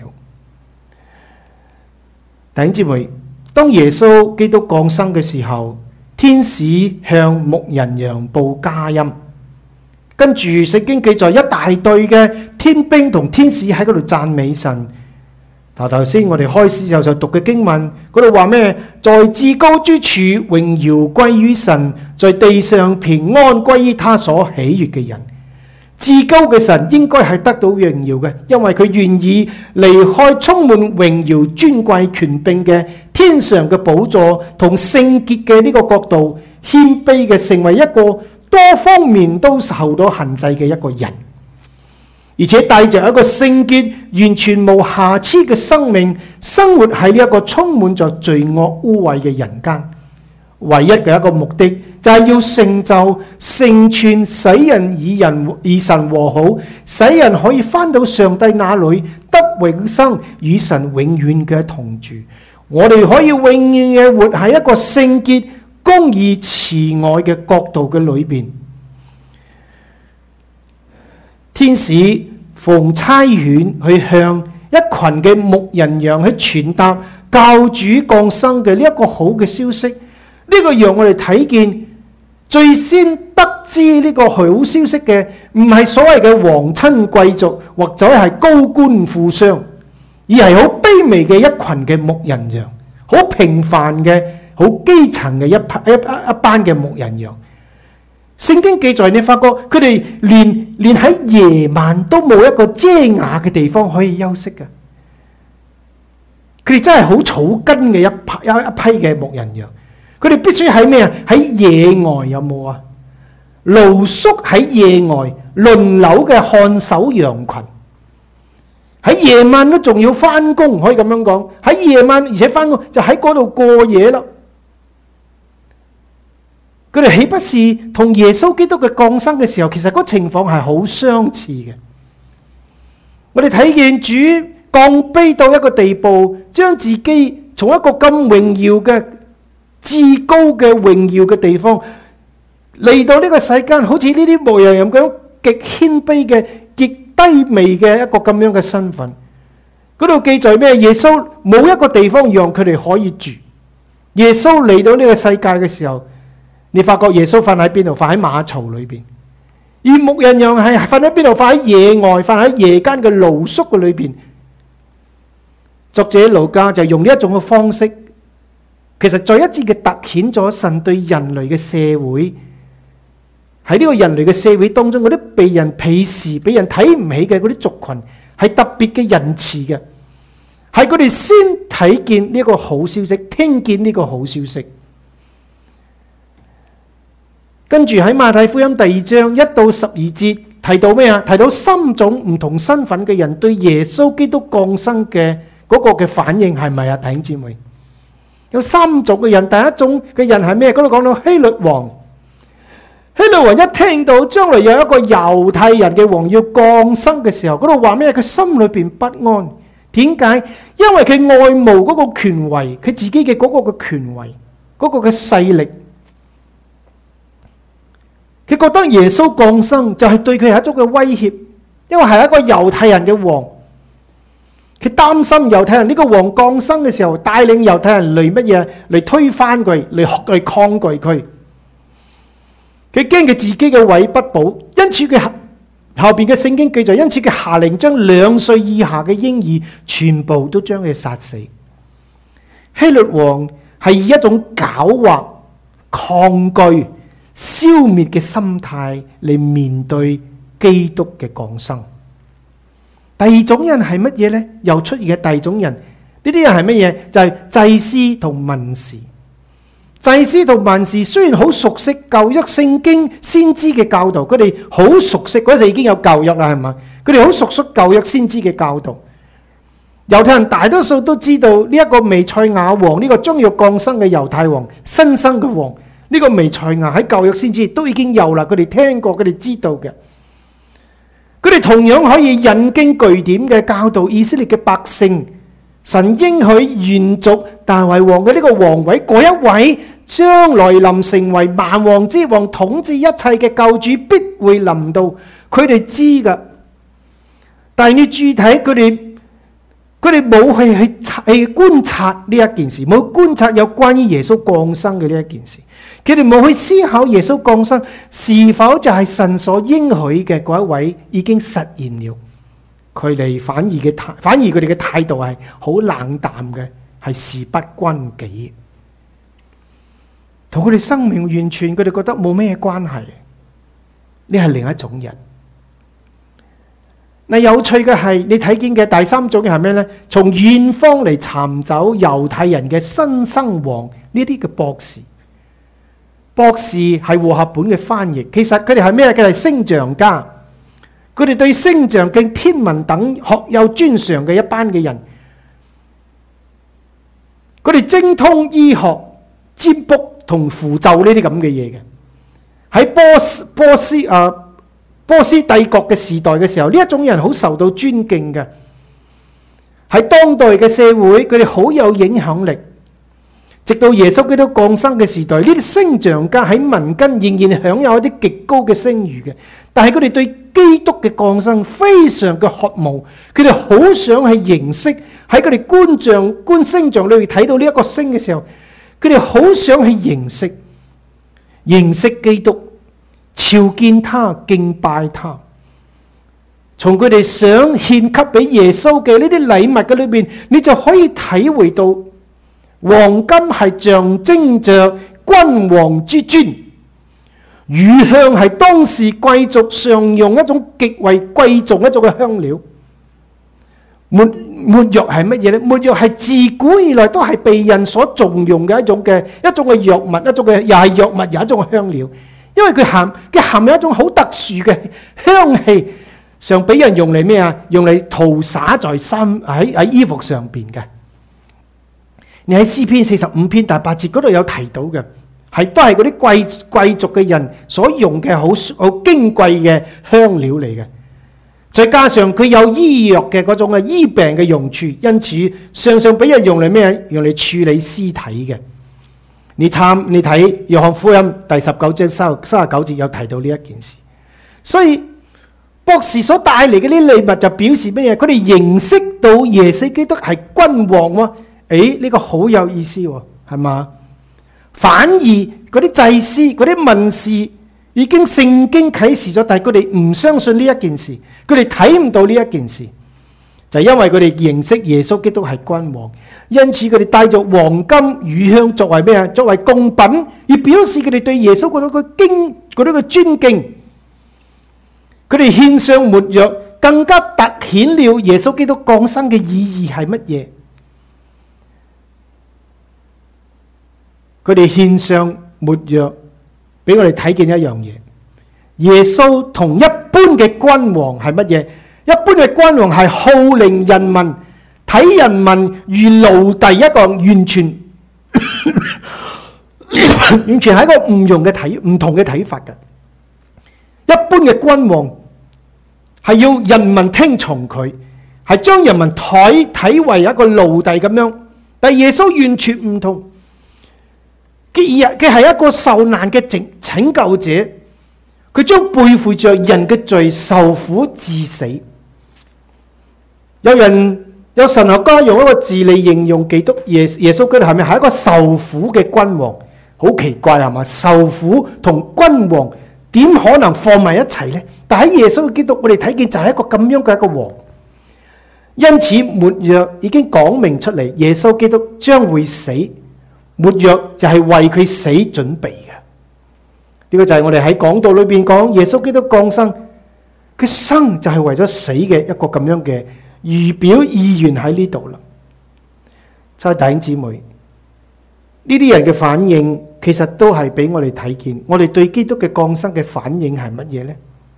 弟兄姊妹，當耶穌基督降生嘅時候，天使向牧人羊報佳音，跟住聖經記載一大隊嘅天兵同天使喺嗰度讚美神。頭頭先我哋開始時候就讀嘅經文，嗰度話咩？在至高之處榮耀歸於神，在地上平安歸於他所喜悅嘅人。至高嘅神應該係得到榮耀嘅，因為佢願意離開充滿榮耀尊貴權柄嘅天上嘅寶座同聖潔嘅呢個國度，謙卑嘅成為一個多方面都受到限制嘅一個人，而且帶着一個聖潔完全無瑕疵嘅生命，生活喺呢一個充滿着罪惡污穢嘅人間。唯一嘅一個目的就係要成就成全，使人與人與神和好，使人可以返到上帝那裏得永生，與神永遠嘅同住。我哋可以永遠嘅活喺一個聖潔、公義、慈愛嘅國度嘅裏邊。天使奉差遣去向一群嘅牧人羊去傳達救主降生嘅呢一個好嘅消息。呢個讓我哋睇見最先得知呢個好消息嘅，唔係所謂嘅皇親貴族或者係高官富商，而係好卑微嘅一群嘅牧人羊，好平凡嘅、好基層嘅一一一班嘅牧人羊。聖經記載，你發覺佢哋連連喺夜晚都冇一個遮瓦嘅地方可以休息嘅，佢哋真係好草根嘅一批一批嘅牧人羊。佢哋必須喺咩啊？喺野外，有冇啊？露宿喺野外，輪流嘅看守羊群。喺夜晚都仲要翻工，可以咁樣講。喺夜晚而且翻工就喺嗰度過夜啦。佢哋豈不是同耶穌基督嘅降生嘅時候，其實嗰情況係好相似嘅。我哋睇見主降卑到一個地步，將自己從一個咁榮耀嘅至高嘅榮耀嘅地方嚟到呢個世間，好似呢啲牧羊人咁樣極謙卑嘅、極低微嘅一個咁樣嘅身份。嗰度記載咩？耶穌冇一個地方讓佢哋可以住。耶穌嚟到呢個世界嘅時候，你發覺耶穌瞓喺邊度？瞓喺馬槽裏邊。而牧人羊係瞓喺邊度？瞓喺野外，瞓喺夜間嘅露宿嘅裏邊。作者路加就用呢一種嘅方式，其實再一次嘅凸顯咗神對人類嘅社會，喺呢個人類嘅社會當中，嗰啲被人鄙視、被人睇唔起嘅嗰啲族群，係特別嘅仁慈嘅，係佢哋先睇見呢個好消息，聽見呢個好消息。跟住喺馬太福音第二章一到十二節提到咩啊？提到三種唔同身份嘅人對耶穌基督降生嘅嗰個嘅反應係咪啊？弟兄姊妹，有三種嘅人。第一種嘅人係咩？嗰度講到希律王。希律王一聽到將來有一個猶太人嘅王要降生嘅時候，嗰度話咩？佢心裏邊不安。點解？因為佢愛慕嗰個權位，佢自己嘅嗰個嘅權位，嗰個嘅勢力。佢覺得耶穌降生就係對佢係一種嘅威脅，因為係一個猶太人嘅王。佢擔心猶太人呢個王降生嘅時候，帶領猶太人嚟乜嘢？嚟推翻佢，嚟嚟抗拒佢。佢驚佢自己嘅位不保，因此佢後後邊嘅聖經記載，因此佢下令將兩歲以下嘅嬰兒全部都將佢殺死。希律王係以一種狡猾、抗拒、消滅嘅心態嚟面對基督嘅降生。第二種人係乜嘢呢？又出現嘅第二種人，呢啲人係乜嘢？就係祭司同文士。祭司同文士雖然好熟悉舊約聖經先知嘅教導，佢哋好熟悉，嗰時已經有舊約啦，係嘛？佢哋好熟悉舊約先知嘅教導。猶太人大多數都知道呢一個彌賽亞王，呢個將要降生嘅猶太王，新生嘅王。呢個彌賽亞喺舊約先知都已經有啦，佢哋聽過，佢哋知道嘅。佢哋同樣可以引經據典嘅教導以色列嘅百姓， 神應許延續大衛王嘅呢個王位，嗰一位將來臨成為萬王之王，統治一切嘅救主必會臨到，佢哋知噶。但係你注意睇，佢哋佢哋冇去去去觀察呢一件事，冇觀察有關於耶穌降生嘅呢一件事，佢哋冇去思考耶穌降生是否就係神所應許嘅嗰一位已經實現了。佢哋反而嘅態，反而佢哋嘅態度係好冷淡嘅，係事不關己，同佢哋生命完全佢哋覺得冇咩關係。呢係另一種人。嗱，有趣嘅係，你睇見嘅第三種係咩呢？從遠方嚟尋找猶太人嘅新生王呢啲嘅博士，博士係和合本嘅翻譯。其實佢哋係咩？佢哋係星象家。佢哋對星象、嘅天文等學有專長嘅一班嘅人，佢哋精通醫學、占卜同符咒呢啲咁嘅嘢嘅。喺波斯波斯啊波斯帝國嘅時代嘅時候，呢一種人好受到尊敬嘅。喺當代嘅社會，佢哋好有影響力。直到耶穌基督降生嘅時代，呢啲星象家喺民間仍然享有一啲極高嘅聲譽嘅。但係佢哋對基督嘅降生非常嘅渴慕，佢哋好想去認識，喺佢哋觀象觀星象裏面睇到呢一個星嘅時候，佢哋好想去認識認識基督，朝見他，敬拜他。從佢哋想獻給俾耶穌嘅呢啲禮物嘅裏邊，你就可以體會到黃金係象徵着君王之尊，乳香係當時貴族常用一種極為貴重一種嘅香料。沒沒藥係乜嘢呢？沒藥係自古以來都係被人所重用嘅一種嘅一種嘅藥物，一種嘅又係藥物，又係一種嘅香料。因為佢含佢含有一種好特殊嘅香氣，常俾人用嚟咩啊？用嚟塗灑在衫喺喺衣服上邊嘅。你喺詩篇四十五篇第八節嗰度有提到嘅，係都係嗰啲貴貴族嘅人所用嘅好好矜貴嘅香料嚟嘅。再加上佢有醫藥嘅嗰種嘅醫病嘅用處，因此常常俾人用嚟咩？用嚟處理屍體嘅。你參你睇約翰福音第十九章三三十九節有提到呢一件事。所以博士所帶嚟嘅呢禮物就表示咩嘢？佢哋認識到耶穌基督係君王喎。誒，呢個好有意思喎，係嘛？反而嗰啲祭司、嗰啲文士已經聖經啟示咗，但係佢哋唔相信呢一件事，佢哋睇唔到呢一件事，就係因為佢哋認識耶穌基督係君王，因此佢哋帶著黃金、乳香作為咩啊？作為供品，而表示佢哋對耶穌嗰種嘅敬、嗰種嘅尊敬。佢哋獻上沒藥，更加凸顯了耶穌基督降生嘅意義係乜嘢？佢哋獻上沒藥，俾我哋睇見一樣嘢。耶穌同一般嘅君王係乜嘢？一般嘅君王係號令人民，睇人民如奴隸，一個完全完全係一個唔同嘅睇唔同嘅睇法嘅。一般嘅君王係要人民聽從佢，係將人民睇睇為一個奴隸咁樣。但耶穌完全唔同。佢佢係一個受難嘅拯拯救者，佢將背負着人嘅罪受苦致死。有人有神學家用一個字嚟形容基督耶耶穌基督係咪係一個受苦嘅君王？好奇怪係嘛？受苦同君王點可能放埋一齊呢？但喺耶穌基督，我哋睇見就係一個咁樣嘅一個王。因此沒藥已經講明出嚟，耶穌基督將會死。沒藥就係為佢死準備嘅，呢個就係我哋喺講道裏邊講耶穌基督降生，佢生就係為咗死嘅一個咁樣嘅預表意願喺呢度啦。親愛弟兄姊妹，呢啲人嘅反應其實都係俾我哋睇見，我哋對基督嘅降生嘅反應係乜嘢呢？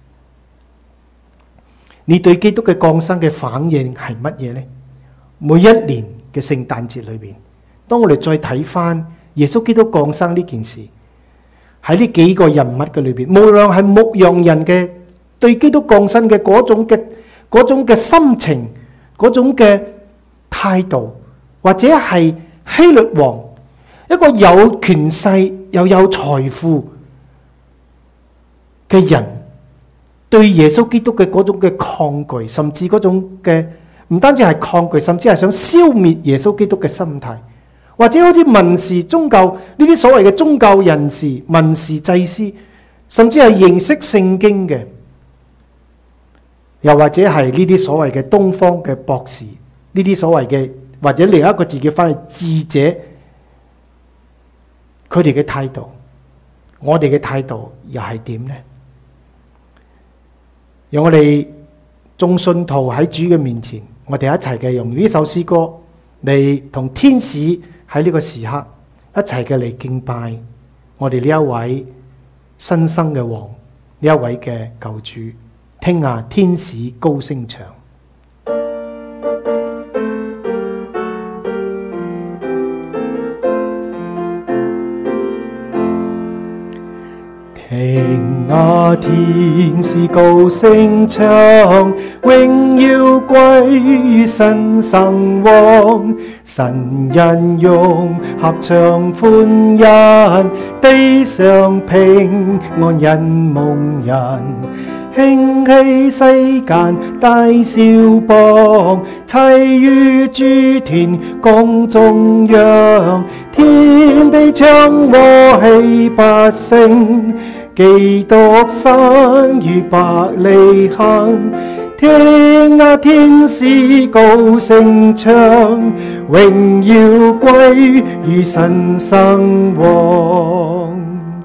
你對基督嘅降生嘅反應係乜嘢呢？每一年嘅聖誕節裏邊，當我哋再睇翻耶穌基督降生呢件事，喺呢幾個人物嘅裏邊，無論係牧羊人嘅對基督降生嘅嗰種嘅嗰種嘅心情，嗰種嘅態度，或者係希律王，一個有權勢又有財富嘅人，對耶穌基督嘅嗰種嘅抗拒，甚至嗰種嘅唔單止係抗拒，甚至係想消滅耶穌基督嘅心態，或者好似文士、宗教呢啲所謂嘅宗教人士、文士、祭司，甚至係認識聖經嘅，又或者係呢啲所謂嘅東方嘅博士，呢啲所謂嘅或者另一個字叫翻係智者，佢哋嘅態度，我哋嘅態度又係點呢？讓我哋眾信徒喺主嘅面前，我哋一齊嘅用呢首詩歌嚟同天使喺呢個時刻一齊嘅嚟敬拜我哋呢一位新生嘅王，呢一位嘅救主。聽下天使高聲唱。聽啊，天使高聲唱，榮耀歸於神生王，神人用合唱歡欣，地上平安人蒙人。興起世間大小邦，齊於主團共中央，天地昌和喜百姓，基督生於伯利恆。聽啊，天使高聲唱，榮耀歸於神生王。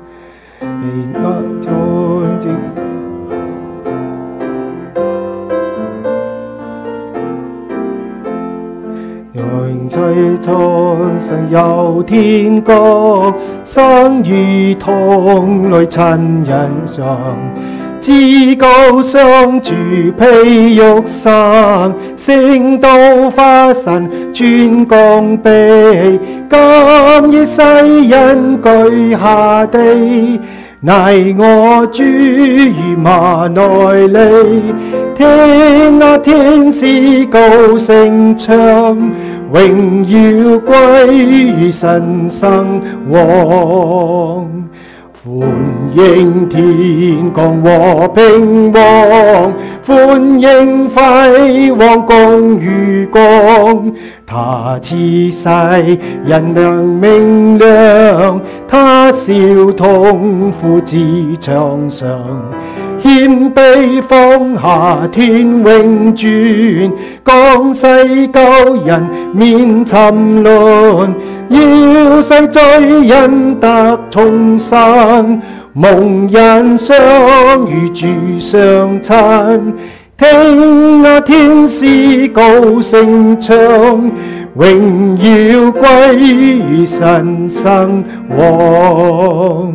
在床上有天國，生如同來親人上，至高上主披玉衫，聖道化身尊降卑，今日世人居下地，乃我主與馬內利。聽啊，天使高聲唱，榮耀歸於神生王。歡迎天降和平王，歡迎輝煌共與光。他賜世人能明亮，他笑痛苦至長上，謙卑放下天永存，降世救人免沉淪，要世罪人得重生，蒙人相與主相親。聽啊，天使高聲唱，榮耀歸於神生王。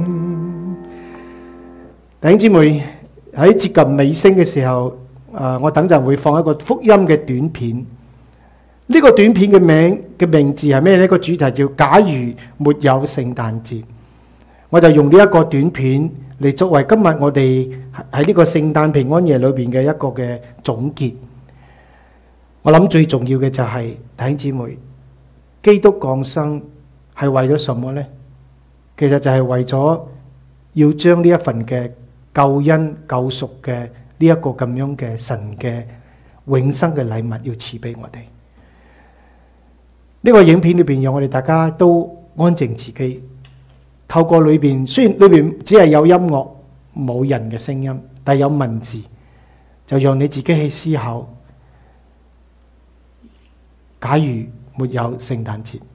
弟兄姊妹，喺接近尾聲嘅時候，誒，我等陣會放一個福音嘅短片。呢個短片嘅名嘅名字係咩呢？個主題叫假如沒有聖誕節。我就用呢一個短片嚟作為今日我哋喺呢個聖誕平安夜裏邊嘅一個嘅總結。我諗最重要嘅就係弟兄姊妹，基督降生係為咗什麼呢？其實就係為咗要將呢一份嘅救恩救贖嘅呢一個咁樣嘅神嘅永生嘅禮物要賜俾我哋。呢個影片裏邊讓我哋大家都安靜自己，透過裏邊，雖然裏邊只係有音樂冇人嘅聲音，但有文字，就讓你自己去思考，假如沒有聖誕節。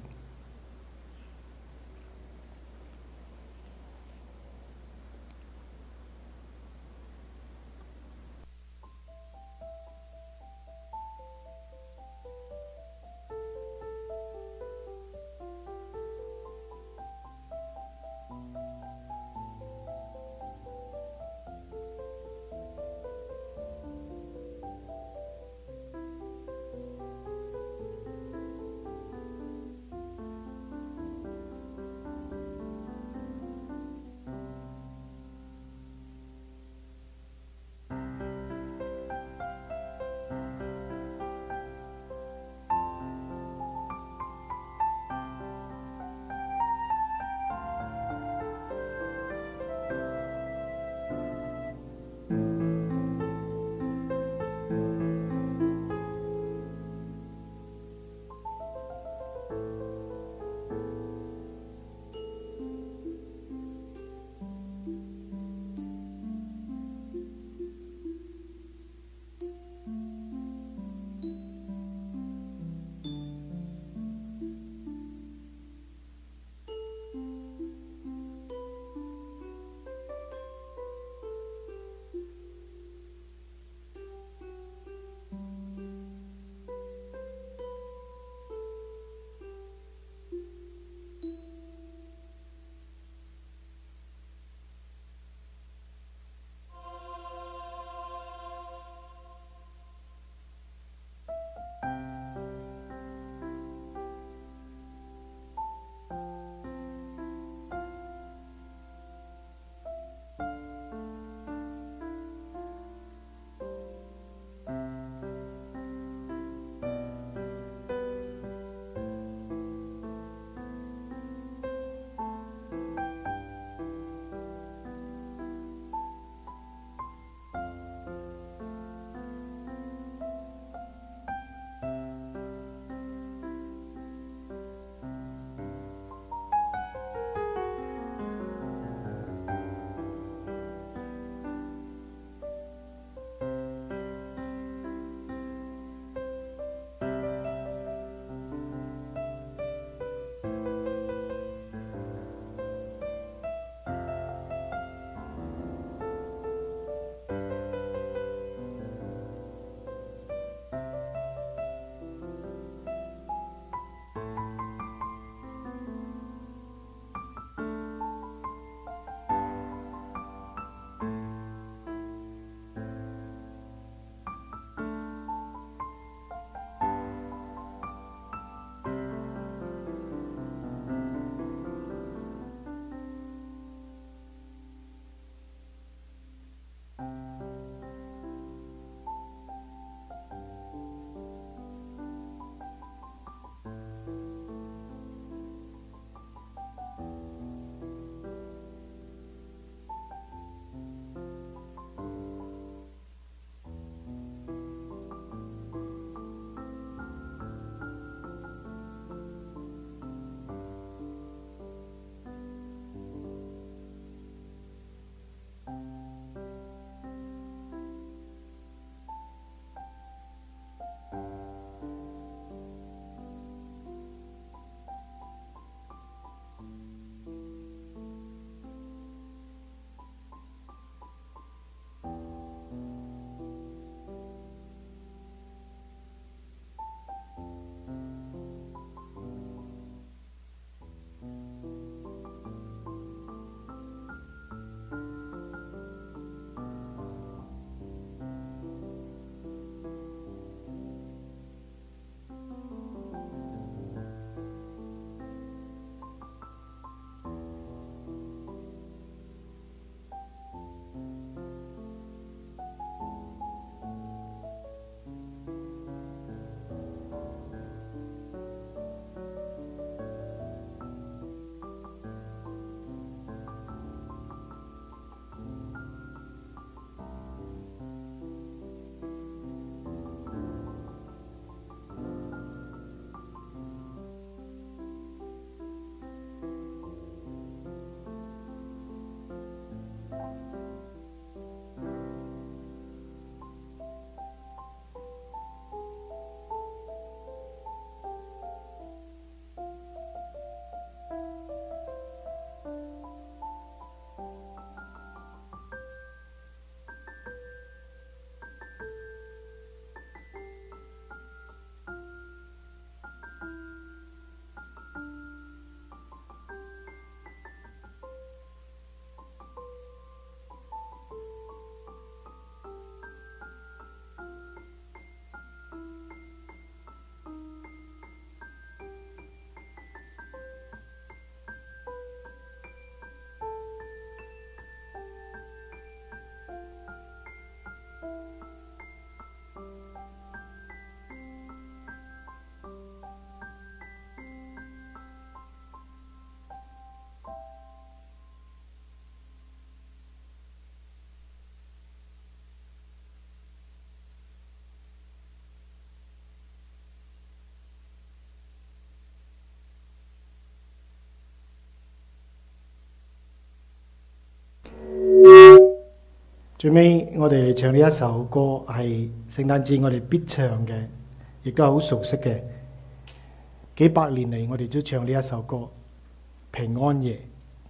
最尾我哋嚟唱呢一首歌，係聖誕節我哋必唱嘅，亦都係好熟悉嘅。幾百年嚟，我哋都唱呢一首歌《平安夜》。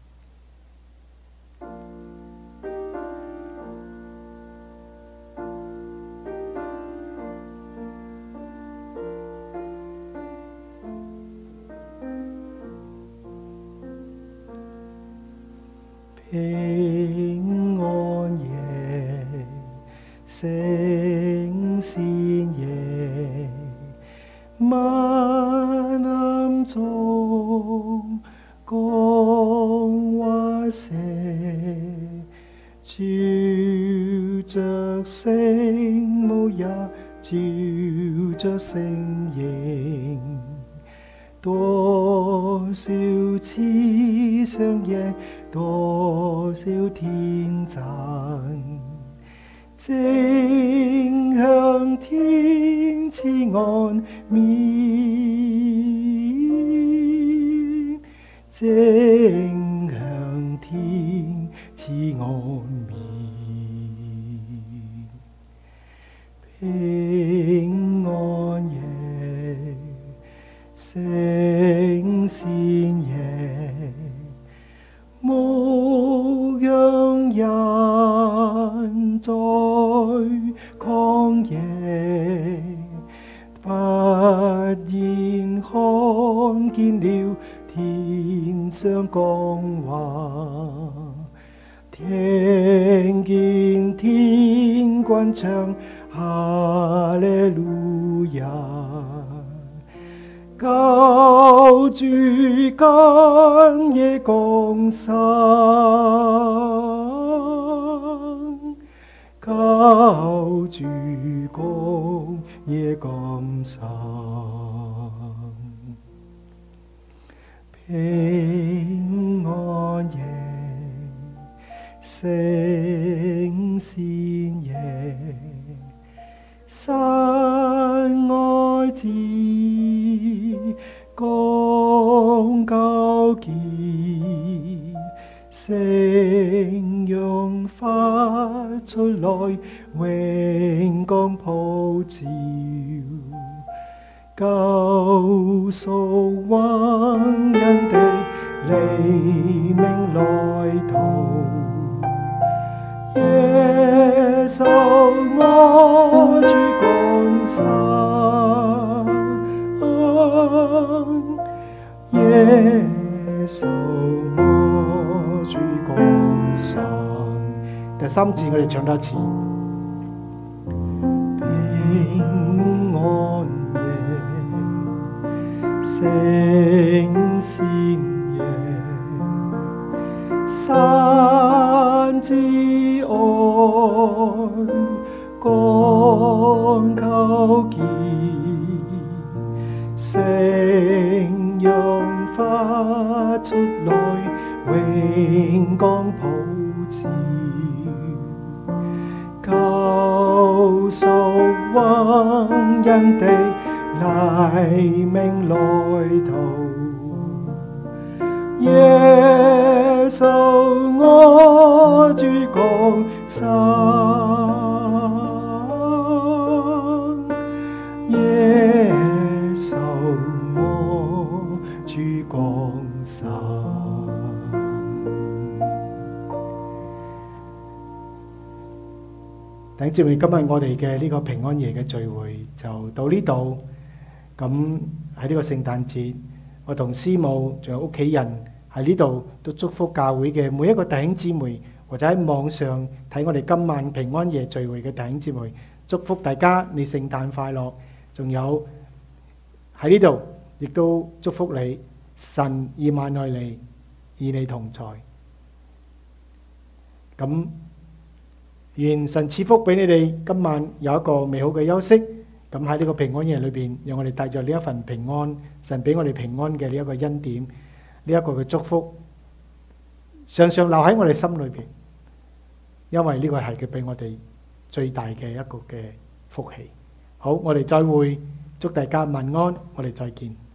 平安夜，聖善夜，晚暗中光華射，照着聖母也照着聖嬰。多少次上夜，多少天讚，正向天賜安眠，正向天賜安眠。平安夜，聖善夜，牧羊人在曠野，忽然看見了天上光華，聽見天軍唱哈利路亞。救主今夜降生，救主今夜降生。平安夜，聖善夜，神愛子光交結，聖陽發出來，榮光普照，救贖宏恩的黎明來到。耶穌我主降生，耶穌我主降生。第三次我哋唱多一次。平安夜，聖善夜，神之愛光交結，聖陽發出來，榮光普照，救贖宏恩的黎明來到。耶穌我主降生，耶穌我主降生。弟兄姊妹，今日我哋嘅呢個平安夜嘅聚會就到呢度。咁喺呢個聖誕節，我同師母仲有屋企人喺呢度都祝福教會嘅每一個弟兄姊妹，或者喺網上睇我哋今晚平安夜聚會嘅弟兄姊妹，祝福大家你聖誕快樂。仲有喺呢度亦都祝福你，神以萬愛你，與你同在。咁願神賜福俾你哋，今晚有一個美好嘅休息。咁喺呢個平安夜裏邊，讓我哋帶着呢一份平安，神俾我哋平安嘅呢一個恩典，呢一個嘅祝福，常常留喺我哋心裏邊，因為呢個係佢俾我哋最大嘅一個嘅福氣。好，我哋再會，祝大家晚安，我哋再見。